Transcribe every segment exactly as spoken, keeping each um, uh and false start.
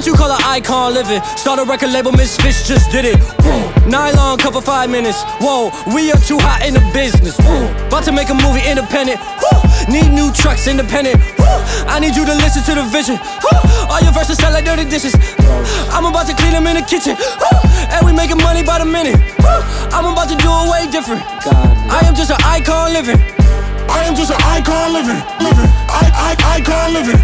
what you call an icon living. Start a record label, Misfits just did it. Whoa. Nylon cover five minutes. Whoa, we are too hot in the business. Whoa. About to make a movie independent. Whoa. Need new trucks independent. Whoa. I need you to listen to the vision. Whoa. All your verses sound like dirty dishes. I'm about to clean them in the kitchen. Whoa. And we making money by the minute. Whoa. I'm about to do it way different. I am just an icon living. I am just an icon living, living. I, I, icon living.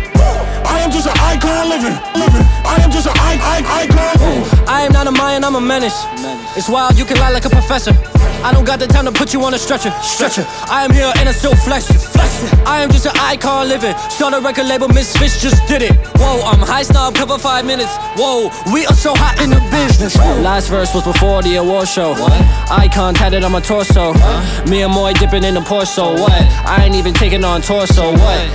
I am just an icon living, living. I am just an I, I, icon. I am not a Mayan, I'm a menace. It's wild, you can lie like a professor. I don't got the time to put you on a stretcher, stretcher. I am here and I still flex, flex. I am just an icon living. Start a record label, Misfits just did it. Whoa, I'm high snob, cover five minutes. Whoa, we are so hot in the business. Last verse was before the award show. What? Icon tatted on my torso. Huh? Me and Moy dipping in the Porso. What? I ain't even taking on torso. What?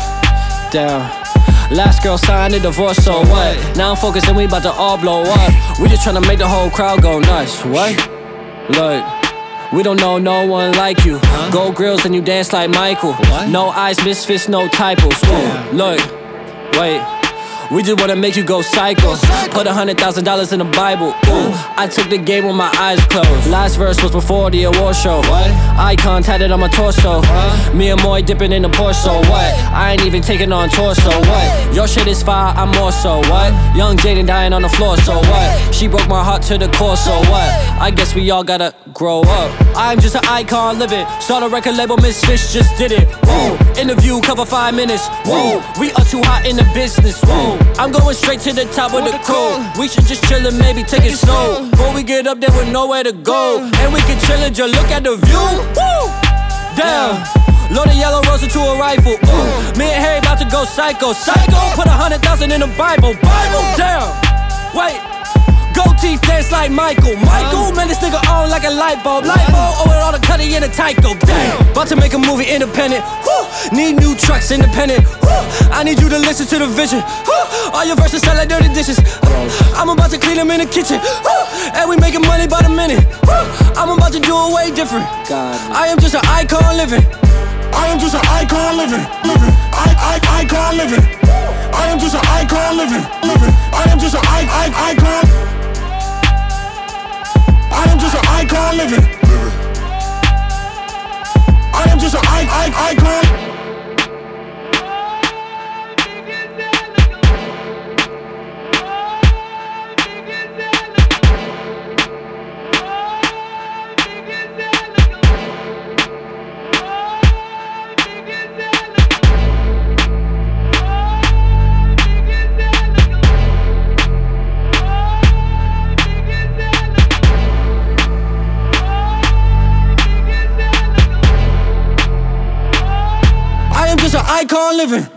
Uh, damn. Last girl signed a divorce, so what? Now I'm focused and we about to all blow up. We just tryna make the whole crowd go nuts. What? Look, we don't know no one like you. Huh? Gold grills and you dance like Michael. What? No eyes, Misfits, no typos. Ooh, look, wait. We just wanna make you go psycho. Put a hundred thousand dollars in the Bible. Ooh, I took the game with my eyes closed. Last verse was before the award show. What? Icon tatted on my torso. What? Me and Moy dipping in the Porso. What? I ain't even taking on torso. What? Your shit is fire, I'm more so. What? Young Jaden dying on the floor. So what? She broke my heart to the core. So what? I guess we all gotta grow up. I'm just an icon living. Start a record label, Misfits just did it. Whoa. Interview cover five minutes. Whoa. We are too hot in the business. Whoa. I'm going straight to the top of the cold. We should just chill and maybe take it slow. Before we get up there with nowhere to go. And we can chill and just look at the view. Woo! Damn. Load a yellow rose into a rifle. Ooh. Me and Harry about to go psycho. Psycho. Put a hundred thousand in the Bible. Bible. Damn. Wait. Gold teeth dance like Michael. Michael, man, this nigga on like a light bulb. Light bulb, over all the cutty in a Tyco. Damn. About to make a movie independent. Woo. Need new trucks independent. Woo. I need you to listen to the vision. Woo. All your verses sound like dirty dishes. I'm about to clean them in the kitchen. Woo. And we making money by the minute. Woo. I'm about to do it way different. I am just an icon living. I am just an icon living, living. I, I, icon living. I am just an icon living, living. I am just an I, I, icon. I am just an icon living, living. I am just an I, I, icon. Icon living.